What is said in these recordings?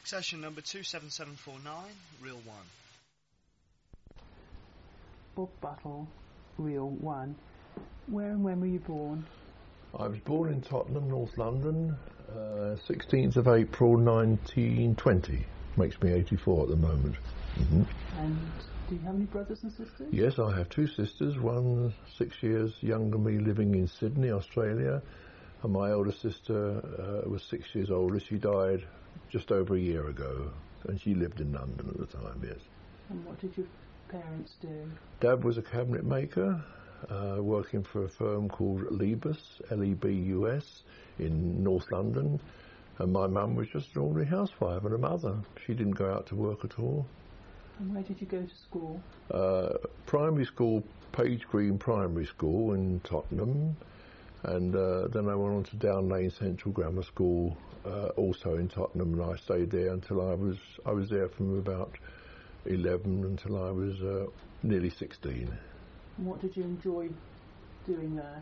Session number 27749, Reel 1. Bob Buttle, Reel 1. Where and when were you born? I was born in Tottenham, North London, 16th of April 1920. Makes me 84 at the moment. Mm-hmm. And do you have any brothers and sisters? Yes, I have two sisters, one 6 years younger than me, living in Sydney, Australia, and my older sister was 6 years older. She died just over a year ago, and she lived in London at the time, yes. And what did your parents do? Dad was a cabinet maker, working for a firm called Lebus, L-E-B-U-S, in North London, and my mum was just an ordinary housewife and a mother. She didn't go out to work at all. And where did you go to school? Primary school, Page Green Primary School in Tottenham, and then I went on to Down Lane Central Grammar School, also in Tottenham, and I stayed there until I was there from about 11 until I was nearly 16. And what did you enjoy doing there?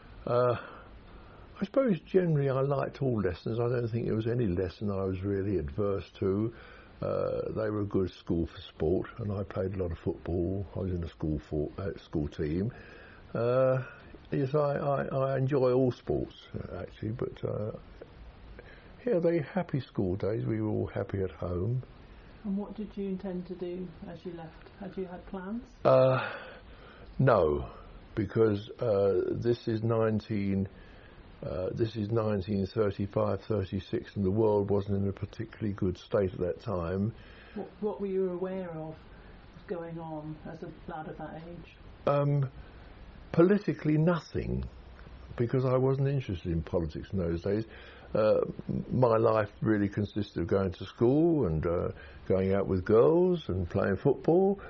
I suppose generally I liked all lessons. I don't think there was any lesson I was really adverse to. They were a good school for sport, and I played a lot of football. I was in a school team. Yes, I enjoy all sports actually, but yeah, they happy school days. We were all happy at home. And what did you intend to do as you left? Had you had plans? No, because this is 1935, 36, and the world wasn't in a particularly good state at that time. What were you aware of was going on as a lad of that age? Politically, nothing, because I wasn't interested in politics in those days. My life really consisted of going to school and going out with girls and playing football.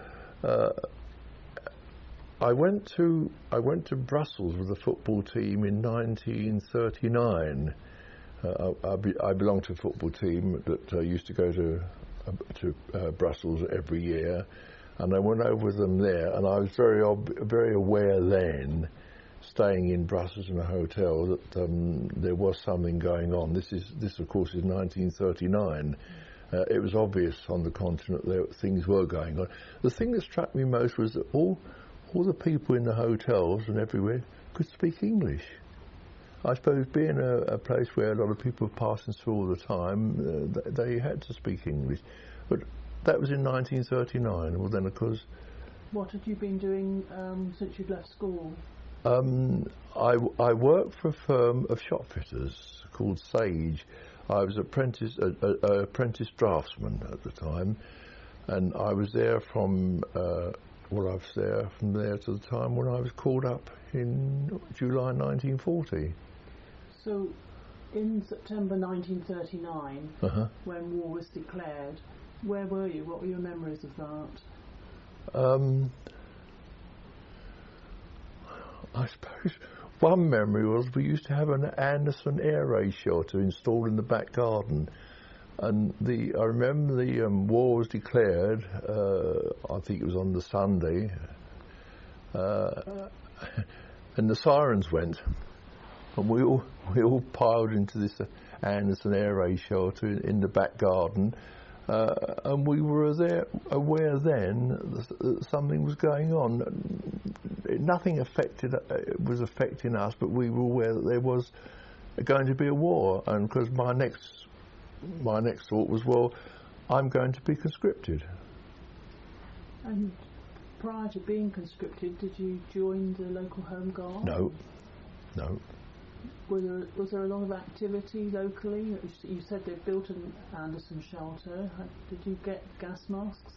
I went to Brussels with the football team in 1939. I belonged to a football team that used to go to Brussels every year, and I went over with them there. And I was very aware then, staying in Brussels in a hotel, that there was something going on. This of course is 1939. It was obvious on the continent that things were going on. The thing that struck me most was that all the people in the hotels and everywhere could speak English. I suppose being a place where a lot of people were passing through all the time, they had to speak English. But that was in 1939. Well, then, of course... What had you been doing since you'd left school? I worked for a firm of shopfitters called Sage. I was apprentice draftsman at the time, and I was there from... I was there from there to the time when I was called up in July 1940. So, in September 1939, when war was declared, where were you? What were your memories of that? I suppose one memory was we used to have an Anderson air raid shelter installed in the back garden. And I remember the war was declared, I think it was on the Sunday, and the sirens went, and we all piled into this Anderson air raid shelter in the back garden, and we were aware then that something was going on. Nothing was affecting us, but we were aware that there was going to be a war, and because my next thought was, well, I'm going to be conscripted. And prior to being conscripted, did you join the local Home Guard? No. Was there a lot of activity locally? You said they built an Anderson shelter. Did you get gas masks?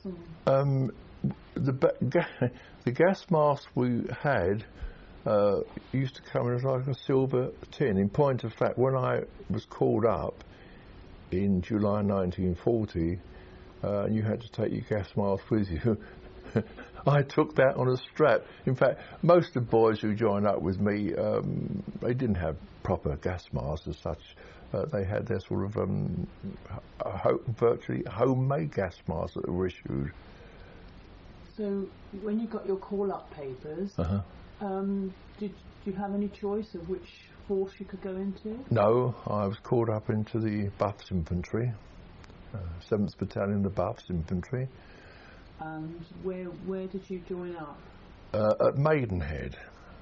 The gas masks we had used to come in like a silver tin. In point of fact, when I was called up in July 1940, you had to take your gas mask with you. I took that on a strap. In fact, most of the boys who joined up with me, they didn't have proper gas masks as such. They had their sort of virtually homemade gas masks that were issued. So, when you got your call-up papers, did you have any choice of which force you could go into? No, I was called up into the Buffs Infantry. 7th Battalion, the Buffs Infantry. And where did you join up? At Maidenhead.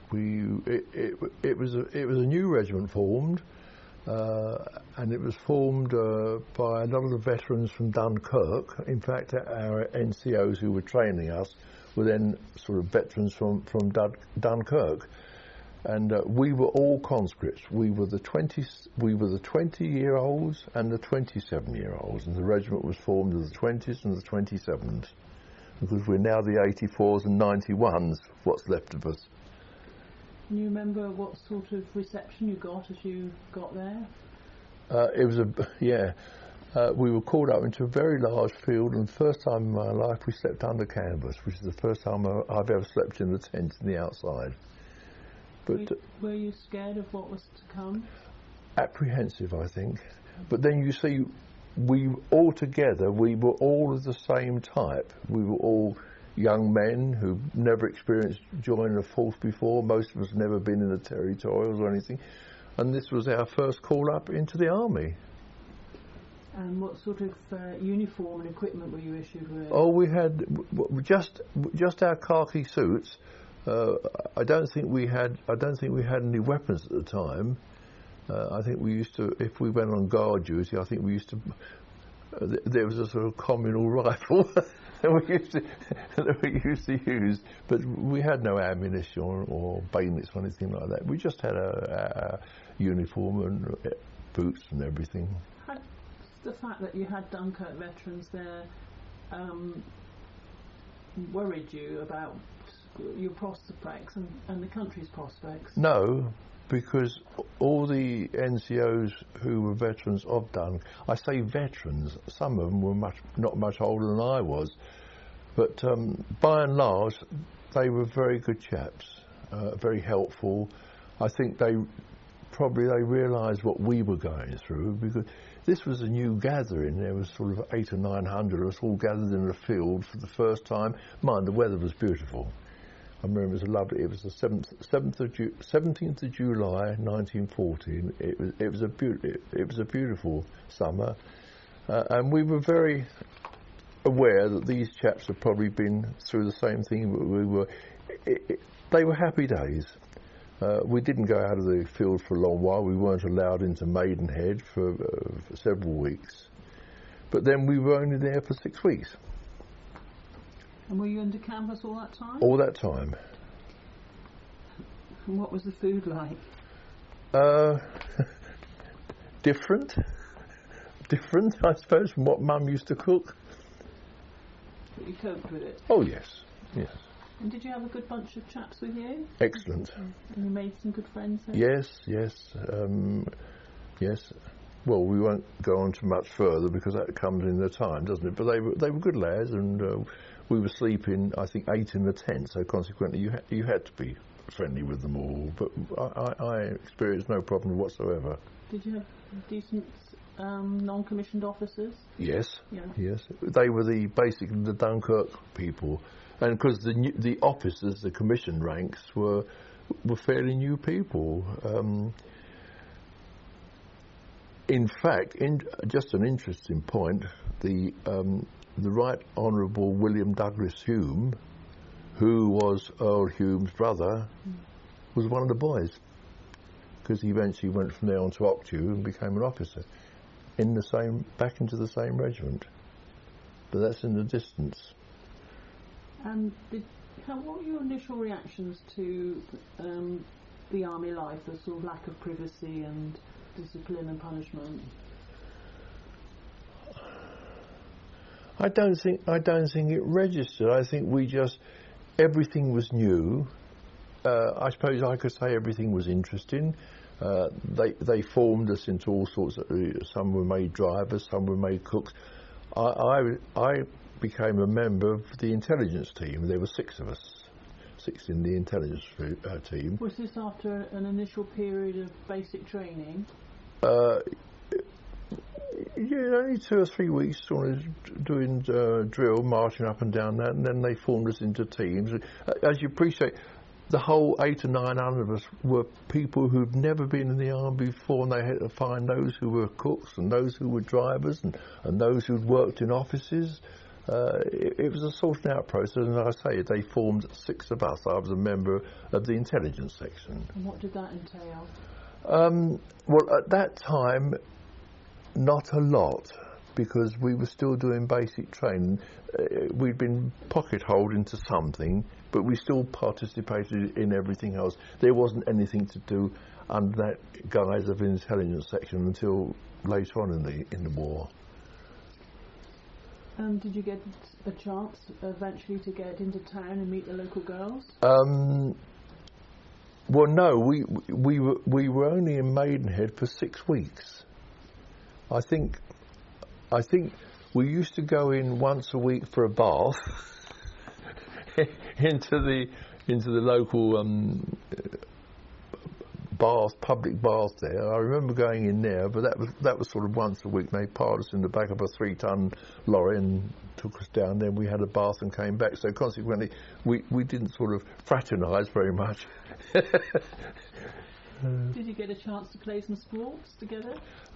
It was a new regiment formed, and it was formed by a lot of the veterans from Dunkirk. In fact, our NCOs who were training us were then sort of veterans from Dunkirk, and we were all conscripts. We were the 20-year-olds and the 27-year-olds, and the regiment was formed of the 20s and the 27s, because we're now the 84s and 91s. What's left of us. Can you remember what sort of reception you got as you got there? We were called up into a very large field, and the first time in my life we slept under canvas, which is the first time I've ever slept in the tent in the outside. But were you scared of what was to come? Apprehensive, I think. But then you see, we were all of the same type. We were all young men who've never experienced joining a force before. Most of us never been in the territorials or anything. And this was our first call up into the army. And what sort of uniform and equipment were you issued with? Oh, we had just our khaki suits. I don't think we had any weapons at the time. I think we used to, if we went on guard duty, I think we used to. There was a sort of communal rifle that we used to use, but we had no ammunition or bayonets or anything like that. We just had a uniform and boots and everything. Had the fact that you had Dunkirk veterans there worried you about your prospects and the country's prospects? No, because all the NCOs who were veterans of Dunkirk, I say veterans, some of them were not much older than I was, but by and large they were very good chaps, very helpful. I think they realised what we were going through, because this was a new gathering. There was sort of 800 or 900 of us all gathered in a field for the first time. Mind, the weather was beautiful. I remember it was lovely. It was the 17th of July 1914. It was a beautiful summer, and we were very aware that these chaps had probably been through the same thing that we were. They were happy days. We didn't go out of the field for a long while. We weren't allowed into Maidenhead for several weeks, but then we were only there for 6 weeks. And were you under canvas all that time? All that time. And what was the food like? Different, I suppose, from what Mum used to cook. But you coped with it? Oh, yes. And did you have a good bunch of chaps with you? Excellent. And you made some good friends there? Yes. Well, we won't go on to much further because that comes in the time, doesn't it? But they were good lads, and we were sleeping, I think, 8 in the tent, so consequently you had to be friendly with them all. But I experienced no problem whatsoever. Did you have decent non-commissioned officers? Yes. Yeah. Yes. They were basically the Dunkirk people, and because the officers, the commissioned ranks, were fairly new people. In fact, just an interesting point, the Right Honourable William Douglas Hume, who was Earl Hume's brother, was one of the boys, because he eventually went from there on to Octu and became an officer back into the same regiment. But that's in the distance. And what were your initial reactions to the army life, the sort of lack of privacy and discipline and punishment? I don't think it registered. I think everything was new. I suppose I could say everything was interesting. They formed us into all sorts of. Some were made drivers, some were made cooks. I became a member of the intelligence team. There were 6 of us. 6 in the intelligence team. Was this after an initial period of basic training? Only 2 or 3 weeks sort of doing drill, marching up and down that, and then they formed us into teams. As you appreciate, the whole 8 or 900 of us were people who'd never been in the army before, and they had to find those who were cooks and those who were drivers and those who'd worked in offices. It was a sorting out process, and like I say, they formed 6 of us. I was a member of the intelligence section. And what did that entail? Well, at that time, not a lot, because we were still doing basic training. We'd been pocket-holed into something, but we still participated in everything else. There wasn't anything to do under that guise of intelligence section until later on in the war. Did you get a chance eventually to get into town and meet the local girls? Well, no, we were only in Maidenhead for 6 weeks. I think we used to go in once a week for a bath into the local public bath there. I remember going in there, but that was sort of once a week. They piled us in the back of a 3-ton lorry and took us down. Then we had a bath and came back. So consequently, we didn't sort of fraternise very much. Did you get a chance to play some sports together?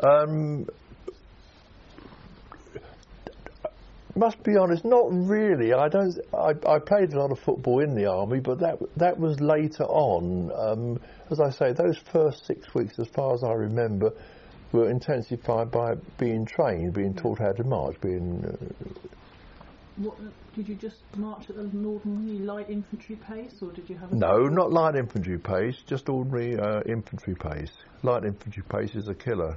Must be honest, not really. I played a lot of football in the army, but that was later on. As I say, those first 6 weeks, as far as I remember, were intensified by being trained, being taught how to march, What, did you just march at an ordinary light infantry pace, or did you have No, not light infantry pace, just ordinary infantry pace. Light infantry pace is a killer.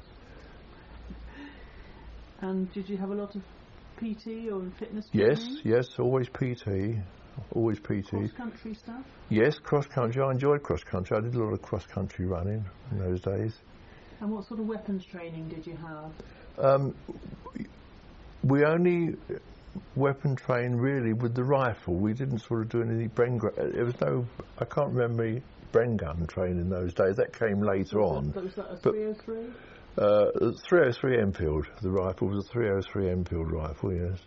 And did you have a lot of PT or fitness training? Yes, always PT. Always PT. Cross-country stuff? Yes, cross-country. I enjoyed cross-country. I did a lot of cross-country running in those days. And what sort of weapons training did you have? We only weapon trained really with the rifle. We didn't sort of do any I can't remember any Bren gun training in those days. That came later on. Was that a 303? 303 Enfield. The rifle was a 303 Enfield rifle, yes.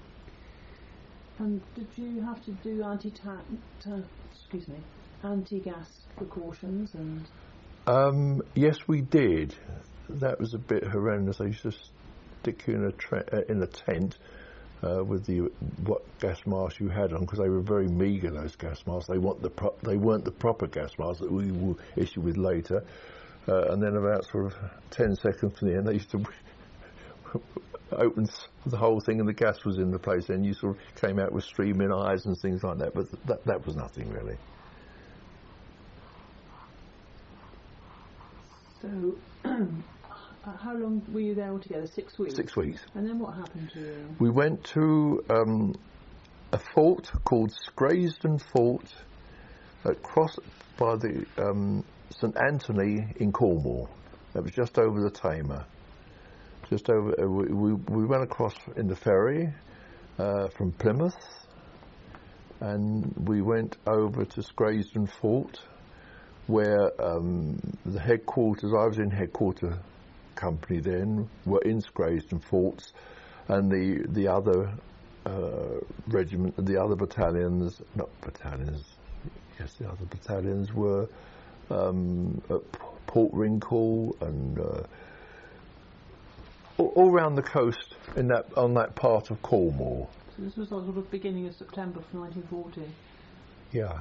And did you have to do anti-gas precautions and? Yes, we did. That was a bit horrendous. They used to stick you in a tent with what gas masks you had on, because they were very meagre, those gas masks. They weren't the proper gas masks that we will issue with later. And then about sort of 10 seconds from the end, they used to open the whole thing and the gas was in the place, and you sort of came out with streaming eyes and things like that, but that was nothing really. So, how long were you there altogether? 6 weeks? 6 weeks. And then what happened to you? We went to a fort called Scraysden Fort, across by the St Anthony in Cornwall. That was just over the Tamar. Just over. We went across in the ferry from Plymouth, and we went over to Scraysden Fort, where the headquarters. I was in headquarter company then. Were in Scraysden Forts, and the other regiment, the other battalions, not battalions. Yes, the other battalions were at Port Wrinkle and all around the coast on that part of Cornwall. So this was sort of beginning of September 1940. Yeah.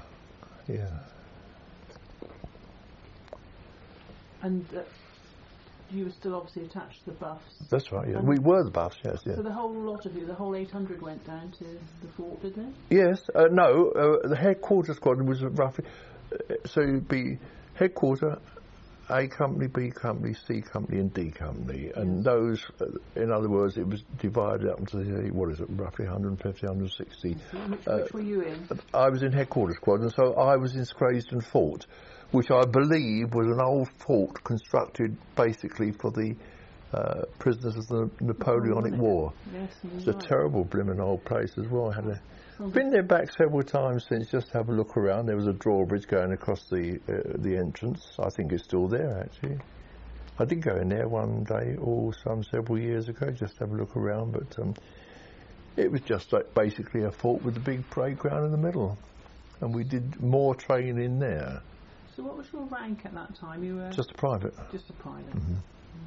And you were still obviously attached to the Buffs. That's right. Yeah, we were the Buffs. Yes. Yeah. So the whole lot of you, the whole 800, went down to the fort, did they? Yes. No. The headquarters squadron was roughly. So it'd be headquarter, A Company, B Company, C Company and D Company. And those, in other words, it was divided up into, roughly 150, 160. Which were you in? I was in headquarters squadron, so I was in Scraysden Fort, which I believe was an old fort constructed basically for the prisoners of the Napoleonic War. Yes, it's a terrible blimmin' old place as well. I've been there back several times since, just to have a look around. There was a drawbridge going across the entrance. I think it's still there, actually. I did go in there one day, several years ago, just to have a look around, but it was just like basically a fort with a big parade ground in the middle. and we did more training there. So what was your rank at that time? You were Just a private. just a private. Mhm.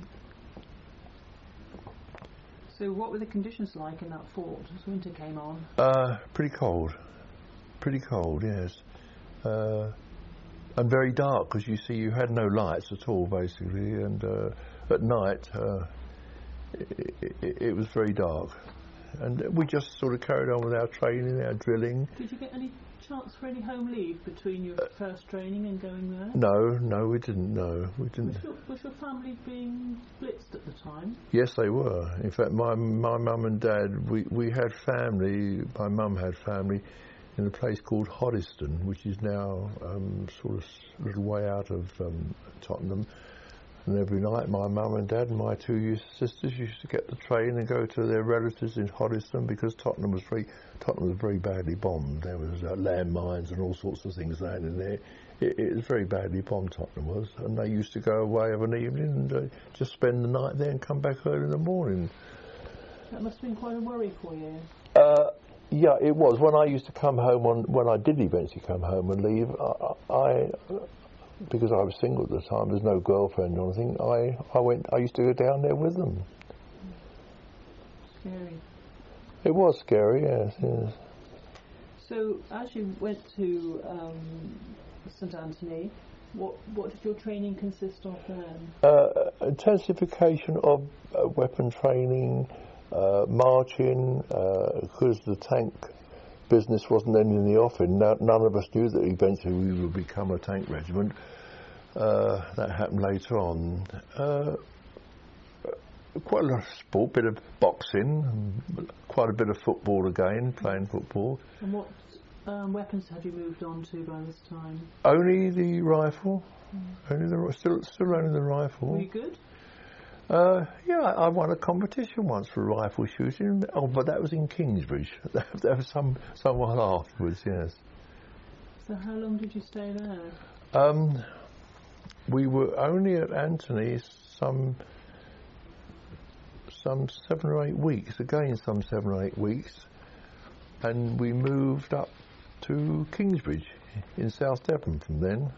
So what were the conditions like in that fort as winter came on? Pretty cold. Pretty cold, yes. And very dark, because you see you had no lights at all, basically, and at night it was very dark. And we just sort of carried on with our training, our drilling. Did you get any chance for any home leave between your first training and going there? No, we didn't. No, we didn't. Was your family being blitzed at the time? Yes, they were. In fact, my mum and dad, we had family. My mum had family in a place called Hoddesdon, which is now sort of a little way out of Tottenham. And every night my mum and dad and my two sisters used to get the train and go to their relatives in Hoddesdon, because Tottenham was very badly bombed. There was landmines and all sorts of things landing there. It was very badly bombed, Tottenham was. And they used to go away of an evening and just spend the night there and come back early in the morning. That must have been quite a worry for you. Yeah, it was. When I used to come home, when I did eventually come home and leave, because I was single at the time, there's no girlfriend or anything, I used to go down there with them. Scary. It was scary, yes. So as you went to St Anthony, what did your training consist of then? Intensification of weapon training, marching, because the tank business wasn't then in the offing. None of us knew that eventually we would become a tank regiment. That happened later on. Quite a lot of sport, bit of boxing, quite a bit of football again, playing football. And what weapons had you moved on to by this time? Only the rifle. Still only the rifle. Were you good? Yeah, I won a competition once for rifle shooting. Oh, but that was in Kingsbridge. That was some while afterwards, yes. So how long did you stay there? We were only at Anthony some 7 or 8 weeks. Again, some 7 or 8 weeks, and we moved up to Kingsbridge in South Devon from then.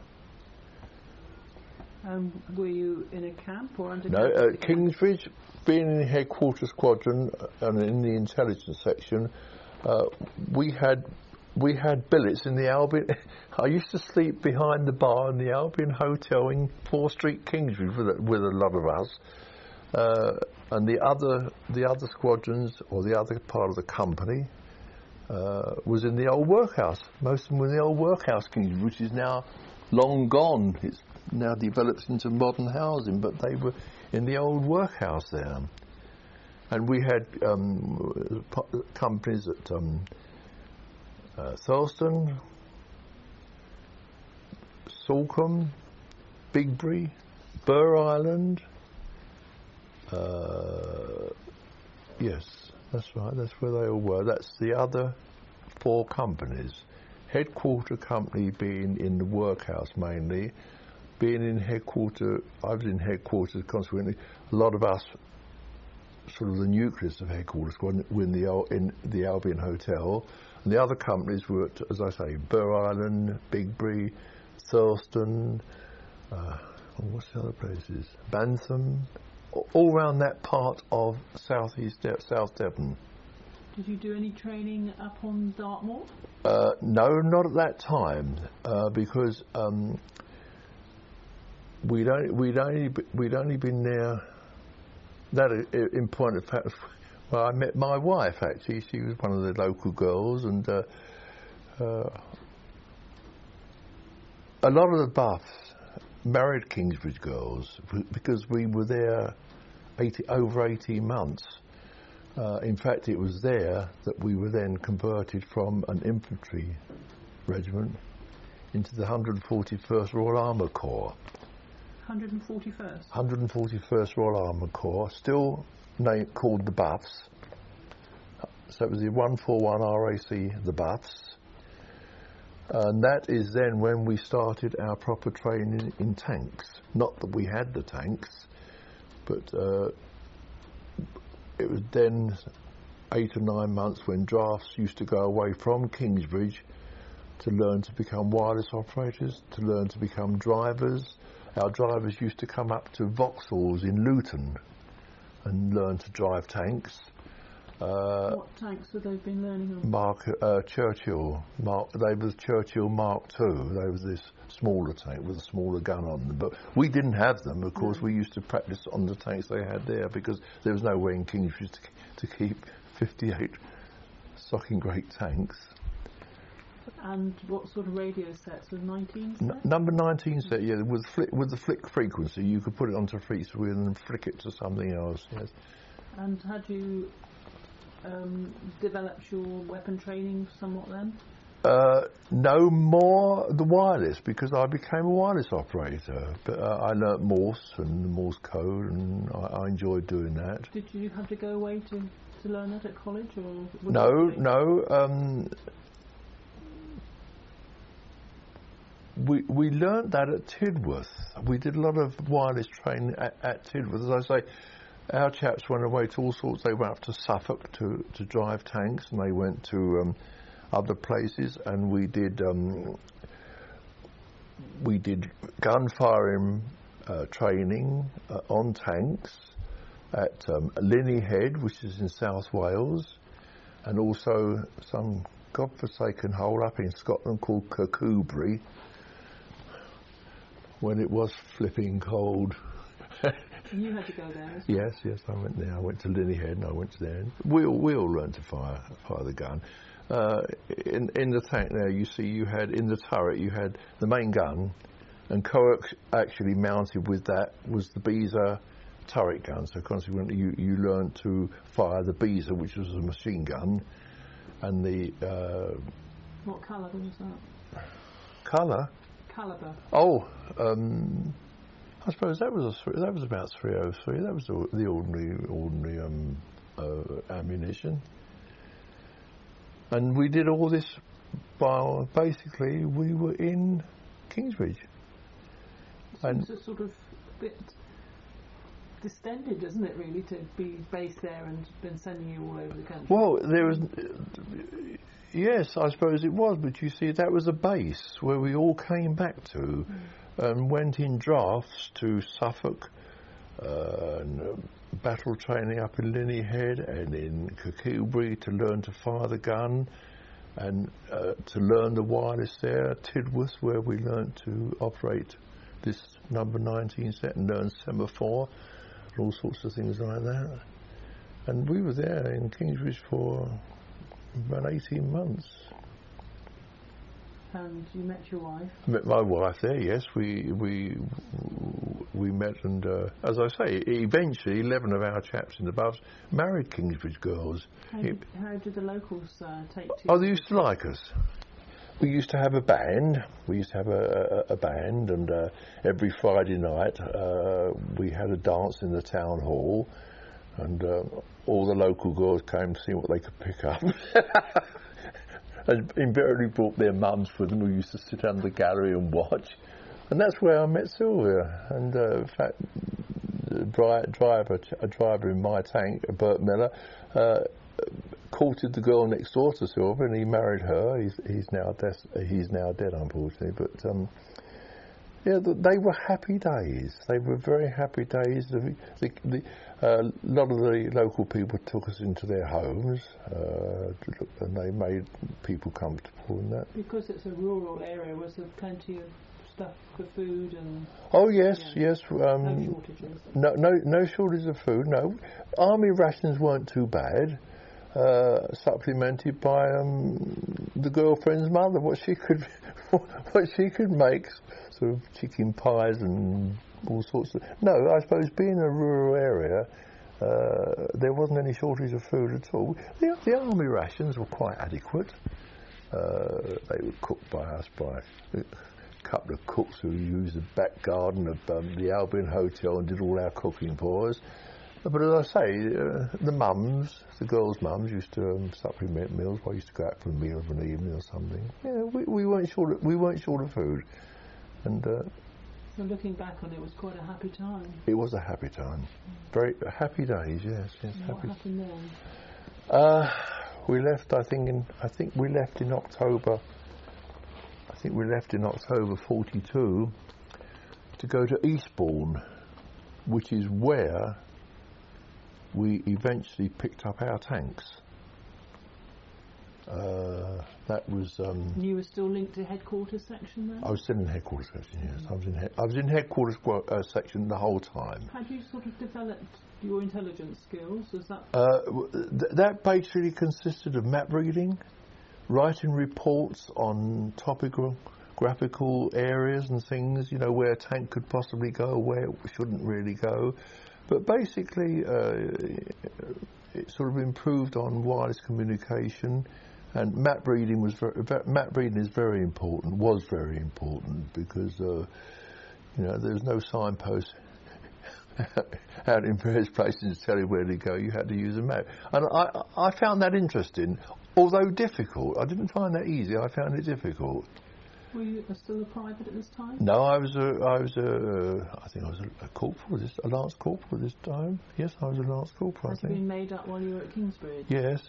Were you in a camp or under? No, at Kingsbridge, being in the headquarters squadron and in the intelligence section, we had billets in the Albion. I used to sleep behind the bar in the Albion Hotel in 4th Street, Kingsbridge, with a lot of us. And the other squadrons, or the other part of the company, was in the old workhouse. Most of them were in the old workhouse, Kingsbridge, which is now long gone. It's now developed into modern housing, but they were in the old workhouse there. And we had companies at Thurleston, Salcombe, Bigbury, Burr Island. Yes, that's right, that's where they all were. That's the other 4 companies. Headquarter company being in the workhouse mainly, being in headquarter, I was in headquarters consequently. A lot of us, sort of the nucleus of headquarters, were in the Albion Hotel. And the other companies were at, as I say, Burr Island, Bigbury, Thurleston, what's the other places? Bantham, all around that part of South Devon. Did you do any training up on Dartmoor? No, not at that time, because we'd only been there. That in point of fact, well, I met my wife actually. She was one of the local girls, and a lot of the buffs married Kingsbridge girls because we were there over 18 months. In fact, it was there that we were then converted from an infantry regiment into the 141st Royal Armour Corps. 141st? 141st Royal Armour Corps, still called the Buffs. So it was the 141 RAC, the Buffs. And that is then when we started our proper training in tanks. Not that we had the tanks, but it was then 8 or 9 months when drafts used to go away from Kingsbridge to learn to become wireless operators, to learn to become drivers. Our drivers used to come up to Vauxhalls in Luton and learn to drive tanks. What tanks have they been learning on? Churchill. They was Churchill Mark II. They was this smaller tank with a smaller gun on them. But we didn't have them. Of course, we used to practice on the tanks they had there because there was no way in Kingsbridge to keep 58 stocking great tanks. And what sort of radio sets? Was 19 set? Number 19 set, yeah, with the flick frequency. You could put it onto a frequency and then flick it to something else, yes. And had you developed your weapon training somewhat then? No more the wireless, because I became a wireless operator. But I learnt Morse and Morse code, and I enjoyed doing that. Did you have to go away to learn that at college, or? No. We learnt that at Tidworth. We did a lot of wireless training at Tidworth. As I say, our chaps went away to all sorts. They went up to Suffolk to drive tanks, and they went to other places, and we did gunfiring training on tanks at Linney Head, which is in South Wales, and also some godforsaken hole up in Scotland called Kirkcudbright, when it was flipping cold. You had to go there as well? Yes, I went there. I went to Linney Head and I went to there. We all learned to fire the gun. In the tank there, you see, you had in the turret, you had the main gun, and actually mounted with that was the Beezer turret gun. So consequently, you learned to fire the Beezer, which was a machine gun, and the. What colour was that? Colour? Calibre. Oh, I suppose that was about 303. That was the ordinary ammunition. And we did all this while basically we were in Kingsbridge. It's a sort of bit distended, isn't it, really, to be based there and been sending you all over the country? Well, there was. Yes, I suppose it was, but you see, that was a base where we all came back to and went in drafts to Suffolk, and battle training up in Linney Head and in Kirkcudbright to learn to fire the gun and to learn the wireless there. Tidworth, where we learned to operate this number 19 set and learn semaphore and all sorts of things like that. And we were there in Kingsbridge for about 18 months. And you met your wife? Met my wife there, yes. We met, and as I say, eventually 11 of our chaps in the buffs married Kingsbridge girls. How did the locals take to you? Oh, they used to like us. We used to have a band. We used to have a band, and every Friday night we had a dance in the town hall, and all the local girls came to see what they could pick up. And invariably brought their mums with them, who used to sit under the gallery and watch. And that's where I met Sylvia. And in fact, a driver in my tank, Bert Miller, courted the girl next door to Sylvia, and he married her. He's now dead, unfortunately. But yeah, they were happy days. They were very happy days. A lot of the local people took us into their homes, and they made people comfortable and that. Because it's a rural area, was there plenty of stuff for food and? Oh yes, yes. No shortages. No shortage of food. No, army rations weren't too bad. Supplemented by the girlfriend's mother, what she could make, sort of chicken pies and all sorts of. No, I suppose being a rural area, there wasn't any shortage of food at all. The army rations were quite adequate. They were cooked by us by a couple of cooks who used the back garden of the Albion Hotel and did all our cooking for us. But as I say, the mums, the girls' mums, used to supplement meals. I used to go out for a meal of an evening or something. Yeah, we weren't short of food, and. So looking back on it, was quite a happy time. It was a happy time, very happy days. Yes. What happened then? We left. I think we left in October think we left in October 42 to go to Eastbourne, which is where we eventually picked up our tanks. That was. You were still linked to headquarters section then? I was still in headquarters section. Yes, I was in headquarters section the whole time. Had you sort of developed your intelligence skills? Was that? That basically consisted of map reading, writing reports on topographical areas and things. You know, where a tank could possibly go, where it shouldn't really go. But basically, it sort of improved on wireless communication, and map reading is very important. Was very important because you know, there's no signpost out in various places to tell you where to go. You had to use a map, and I found that interesting, although difficult. I didn't find that easy. I found it difficult. Were you still a private at this time? No, I think I was a corporal, a lance corporal at this time. Yes, I was a lance corporal, I think. Had you been made up while you were at Kingsbridge? Yes.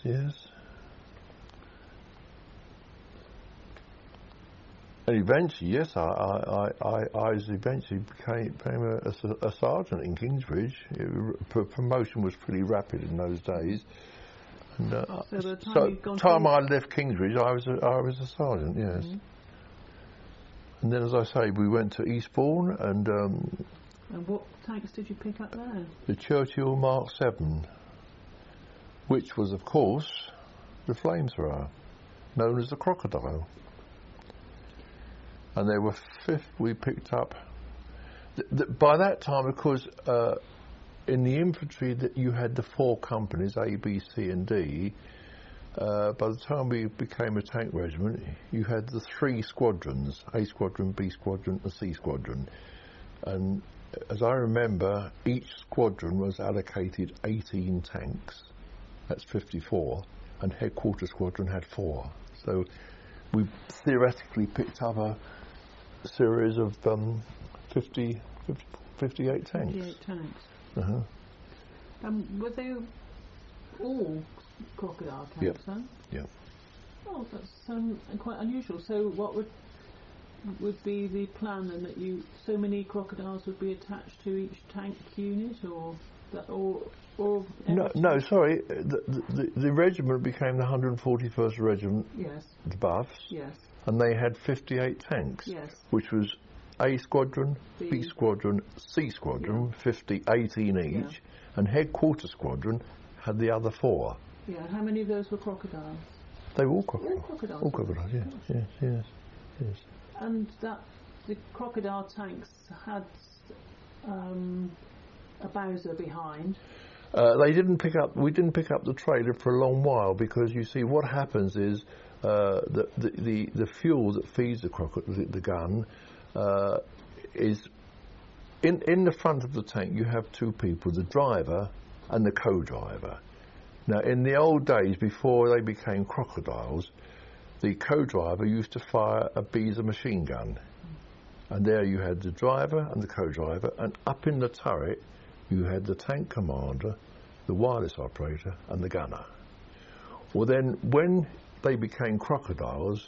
And eventually, yes, I became a sergeant in Kingsbridge. Promotion was pretty rapid in those days. And, so the time I left Kingsbridge, I was a sergeant. Yes. Mm-hmm. And then, as I say, we went to Eastbourne, and what tanks did you pick up there? The Churchill Mark 7, which was, of course, the flamethrower, known as the Crocodile. And there were we picked up. By that time, of course, in the infantry, that you had the 4 companies, A, B, C, and D. By the time we became a tank regiment, you had the 3 squadrons, A Squadron, B Squadron and C Squadron. And as I remember, each squadron was allocated 18 tanks. That's 54. And headquarters squadron had 4. So we theoretically picked up a series of 58 tanks. 58 tanks. Uh-huh. Were they all Crocodile tanks? Yep. Huh? Yep. Oh, that's quite unusual. So what would be the plan, and that so many Crocodiles would be attached to each tank unit, or that, or no, sorry. The regiment became the 141st Regiment. Yes. The Buffs. Yes. And they had 58 tanks. Yes. Which was A Squadron, B Squadron, C Squadron, 18 each, yeah. And headquarters squadron had the other 4. Yeah. How many of those were Crocodiles? They were all crocodiles. All Crocodiles. All crocodiles. Yes. And the Crocodile tanks had a Bowser behind. We didn't pick up the trailer for a long while, because you see what happens is the fuel that feeds the gun is in the front of the tank. You have 2 people, the driver and the co-driver. Now, in the old days, before they became Crocodiles, the co-driver used to fire a Beezer machine gun. And there you had the driver and the co-driver, and up in the turret you had the tank commander, the wireless operator and the gunner. Well then, when they became Crocodiles,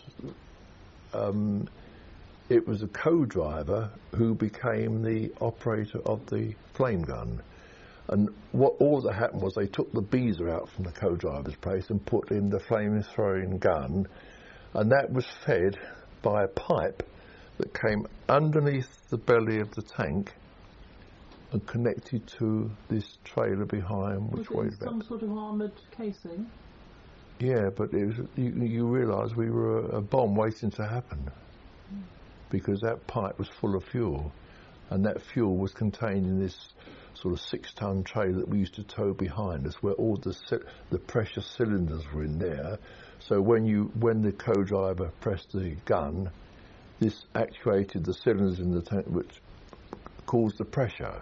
it was a co-driver who became the operator of the flame gun. And all that happened was they took the Beezer out from the co-driver's place and put in the flame-throwing gun, and that was fed by a pipe that came underneath the belly of the tank and connected to this trailer behind, which weighed about... some sort of armoured casing? Yeah, but it was, you realise we were a bomb waiting to happen, because that pipe was full of fuel, and that fuel was contained in this sort of 6-ton trailer that we used to tow behind us, where all the pressure cylinders were in there. So when the co-driver pressed the gun, this actuated the cylinders in the tank, which caused the pressure.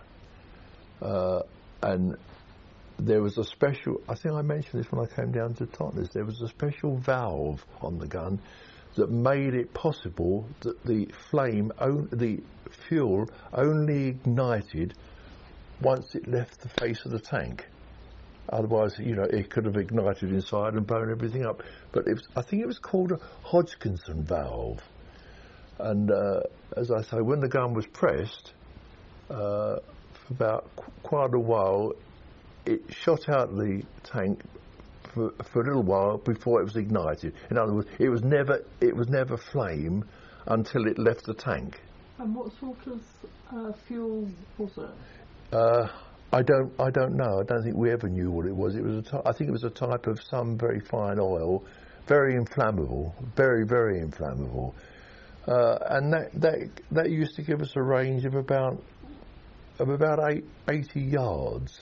And there was a special, I think I mentioned this when I came down to Totnes, there was a special valve on the gun that made it possible that the fuel only ignited once it left the face of the tank. Otherwise, it could have ignited inside and blown everything up. But I think it was called a Hodgkinson valve. And as I say, when the gun was pressed, for about quite a while, it shot out the tank for a little while before it was ignited. In other words, it was never flame until it left the tank. And what sort of fuel was it? I don't know. I don't think we ever knew what it was. I think it was a type of some very fine oil, very inflammable, very, very inflammable. And that used to give us a range of about 80 yards.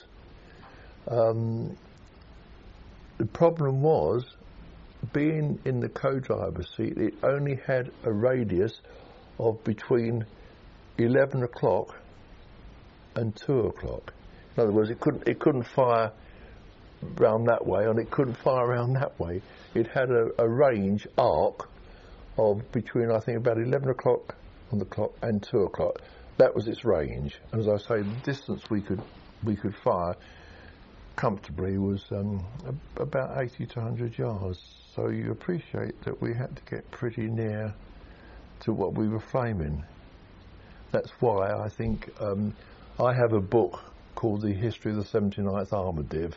The problem was, being in the co-driver's seat, it only had a radius of between 11 o'clock and 2 o'clock. In other words, it couldn't fire round that way, and it couldn't fire around that way. It had a range arc of between, I think, about 11 o'clock on the clock and 2 o'clock. That was its range. And as I say, the distance we could fire comfortably was about 80 to 100 yards. So you appreciate that we had to get pretty near to what we were flaming. That's why I think I have a book called The History of the 79th Armoured Div.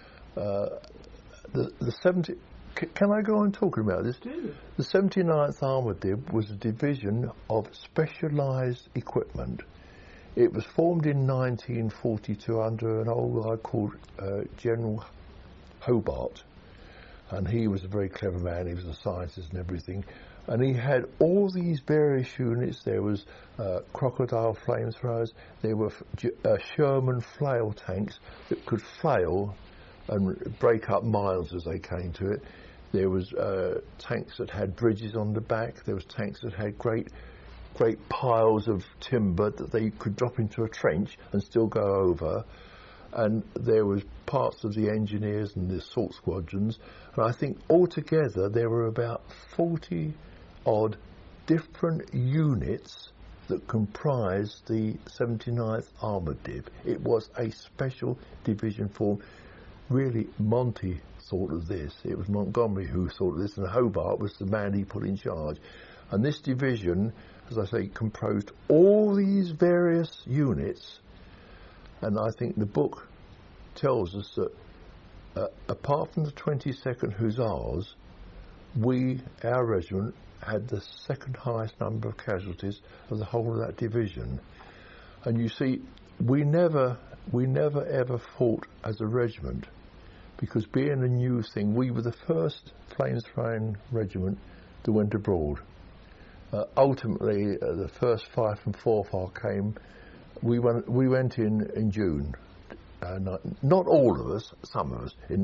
Can I go on talking about this? Do. The 79th Armoured Div was a division of specialised equipment. It was formed in 1942 under an old guy called General Hobart, and he was a very clever man. He was a scientist and everything, and he had all these various units. There was crocodile flamethrowers. There were Sherman flail tanks that could flail and break up mines as they came to it. There was tanks that had bridges on the back. There was tanks that had great piles of timber that they could drop into a trench and still go over. And there was parts of the engineers and the assault squadrons. And I think altogether there were about 40 odd different units that comprised the 79th Armoured Div. It was a special division formed. Really, Monty thought of this. It was Montgomery who thought of this, and Hobart was the man he put in charge. And this division, as I say, composed all these various units. And I think the book tells us that apart from the 22nd Hussars, our regiment, had the second highest number of casualties of the whole of that division. And you see, we never ever fought as a regiment, because being a new thing, we were the first flames-throwing regiment that went abroad. Ultimately, the first Fife and Forfar came. We went in June. Not all of us, some of us, in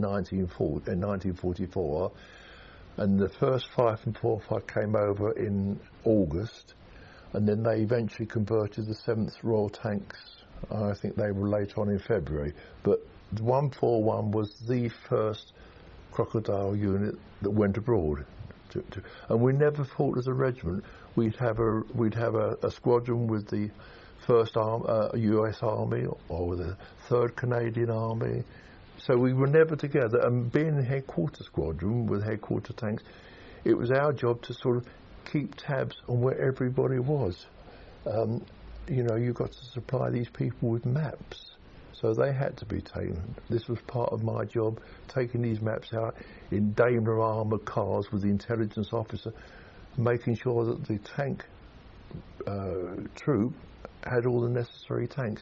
1944. And the first Fife and Forfar came over in August, and then they eventually converted the 7th Royal Tanks. I think they were later on in February. But 141 was the first crocodile unit that went abroad. And we never fought as a regiment. We'd have a squadron with the 1st US Army or with the 3rd Canadian Army. So we were never together. And being a headquarter squadron with headquarter tanks, it was our job to sort of keep tabs on where everybody was. You've got to supply these people with maps. So they had to be taken. This was part of my job, taking these maps out in Daimler armoured cars with the intelligence officer, making sure that the tank troop had all the necessary tanks.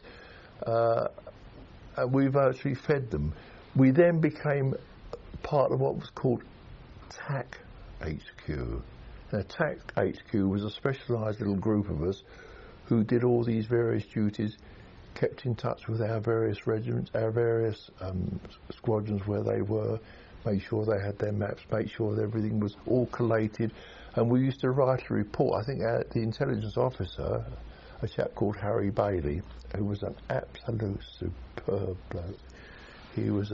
And we virtually fed them. We then became part of what was called TAC HQ. Now, TAC HQ was a specialised little group of us who did all these various duties, kept in touch with our various regiments, our various squadrons where they were, made sure they had their maps, made sure that everything was all collated. And we used to write a report. I think the intelligence officer, a chap called Harry Bailey, who was an absolute superb bloke. He was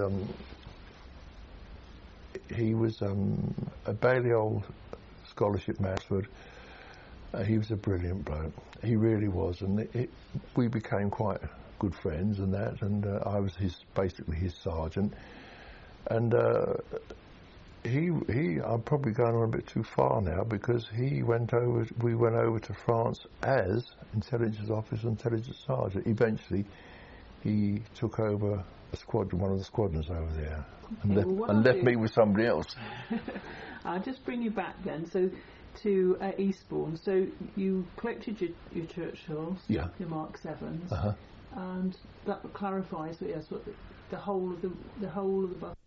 a Balliol scholarship Mansford. He was a brilliant bloke. He really was, and we became quite good friends and that. And I was basically his sergeant. And I'm probably going on a bit too far now, because we went over to France as intelligence officer, intelligence sergeant. Eventually, he took over one of the squadrons over there, and left me with somebody else. I'll just bring you back then. So to Eastbourne. So you collected your Churchills, your Mark 7s, and that clarifies that yes, the whole of the bus